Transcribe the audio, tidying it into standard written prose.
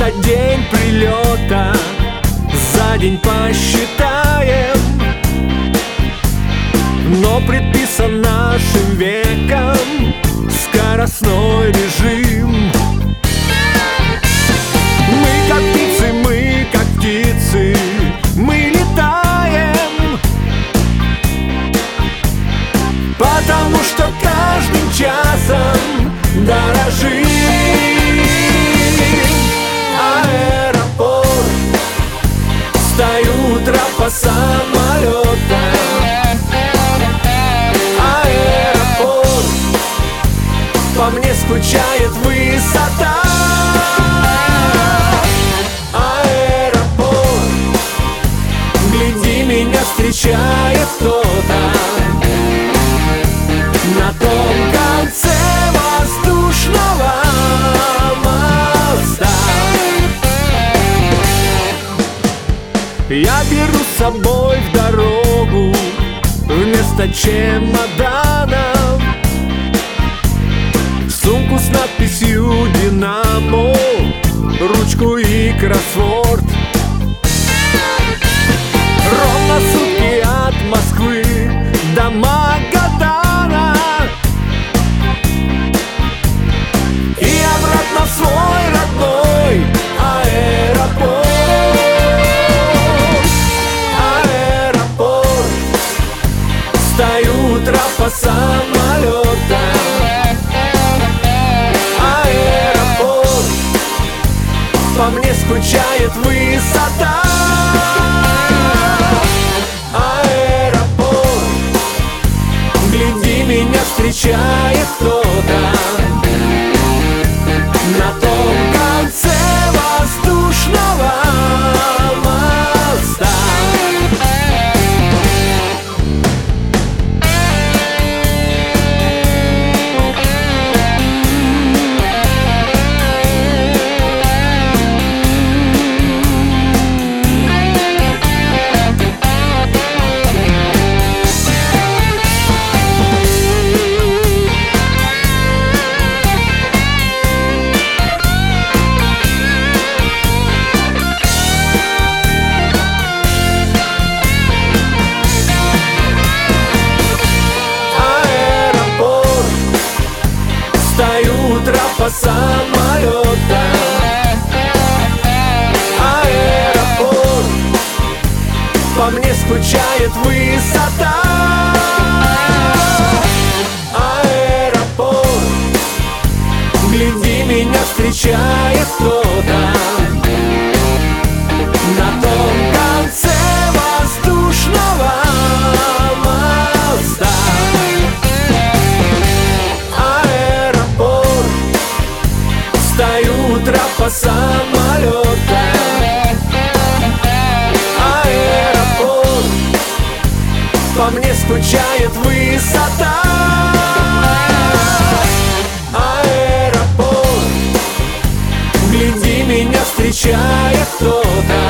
за день прилета, за день посчитаем, но предписан нашим веком скоростной режим. Мы как птицы, мы как птицы, мы летаем, потому что каждым часом дорожим. Аэропорт, встаю тропа самолета. Аэропорт, по мне скучает высота. Аэропорт, гляди, меня встречает кто-то на том конце воздушного моста. Я беру с собой в дорогу вместо чемоданов сумку с надписью «Динамо», ручку и кроссворд. Ровно сутки от Москвы до Магадана и обратно в свой родной аэропорт. Аэропорт, встаю тропа самолета. Аэропорт, по мне скучает высота. Аэропорт, гляди, меня встречает кто-то на том конце воздушного моста. Встаю тропа самолета. Аэропорт, по мне скучает высота. Аэропорт, гляди, меня встречает кто-то на том конце воздушного моста. Встаю тропа самолета. Аэропорт, по мне скучает высота. Аэропорт, гляди, меня встречает кто-то